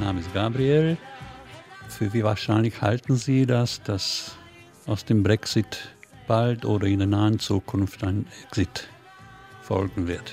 Name ist Gabriel. Für wie wahrscheinlich halten Sie das, dass aus dem Brexit bald oder in der nahen Zukunft ein Exit folgen wird?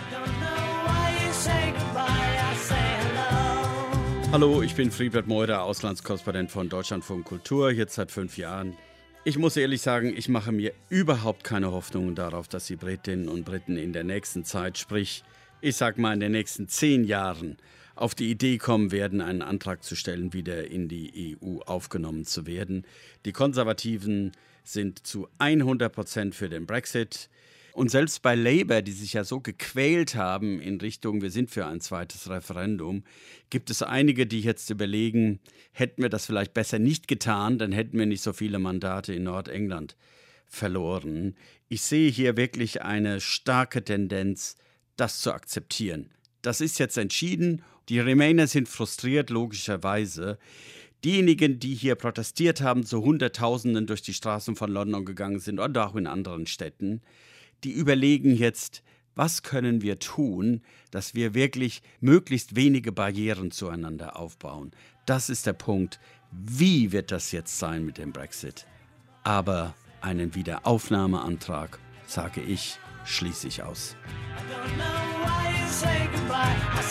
Hallo, ich bin Friedbert Meurer, Auslandskorrespondent von Deutschlandfunk Kultur, jetzt seit 5 Jahren. Ich muss ehrlich sagen, ich mache mir überhaupt keine Hoffnungen darauf, dass die Britinnen und Briten in der nächsten Zeit, sprich, ich sag mal in den nächsten 10 Jahren, auf die Idee kommen werden, einen Antrag zu stellen, wieder in die EU aufgenommen zu werden. Die Konservativen sind zu 100% für den Brexit. Und selbst bei Labour, die sich ja so gequält haben in Richtung, wir sind für ein zweites Referendum, gibt es einige, die jetzt überlegen, hätten wir das vielleicht besser nicht getan, dann hätten wir nicht so viele Mandate in Nordengland verloren. Ich sehe hier wirklich eine starke Tendenz, das zu akzeptieren. Das ist jetzt entschieden. Die Remainer sind frustriert, logischerweise. Diejenigen, die hier protestiert haben, zu Hunderttausenden durch die Straßen von London gegangen sind und auch in anderen Städten, die überlegen jetzt, was können wir tun, dass wir wirklich möglichst wenige Barrieren zueinander aufbauen. Das ist der Punkt. Wie wird das jetzt sein mit dem Brexit? Aber einen Wiederaufnahmeantrag, sage ich, schließe ich aus. I don't know why you say goodbye.